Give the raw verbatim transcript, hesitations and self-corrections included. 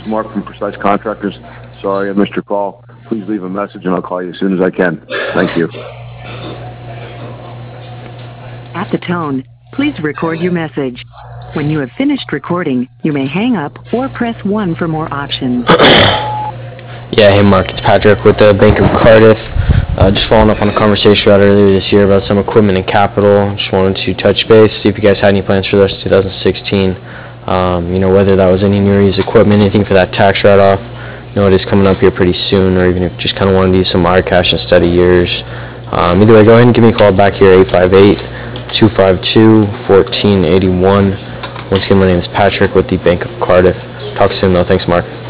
is Mark from Precise Contractors. Sorry I missed your call. Please leave a message and I'll call you as soon as I can. Thank you. At the tone, please record your message. When you have finished recording, you may hang up or press one for more options. Yeah, hey Mark, it's Patrick with the Bank of Cardiff. Uh, just following up on a conversation we had earlier this year about some equipment and capital. Just wanted to touch base, see if you guys had any plans for the rest of twenty sixteen. Um, you know, whether that was any new or used equipment, anything for that tax write-off. You know, it is coming up here pretty soon, or even if you just kind of wanted to use some hard cash in steady years. Um, either way, go ahead and give me a call back here, eight five eight, two five two, one four eight one. Once again, my name is Patrick with the Bank of Cardiff. Talk soon, though. Thanks, Mark.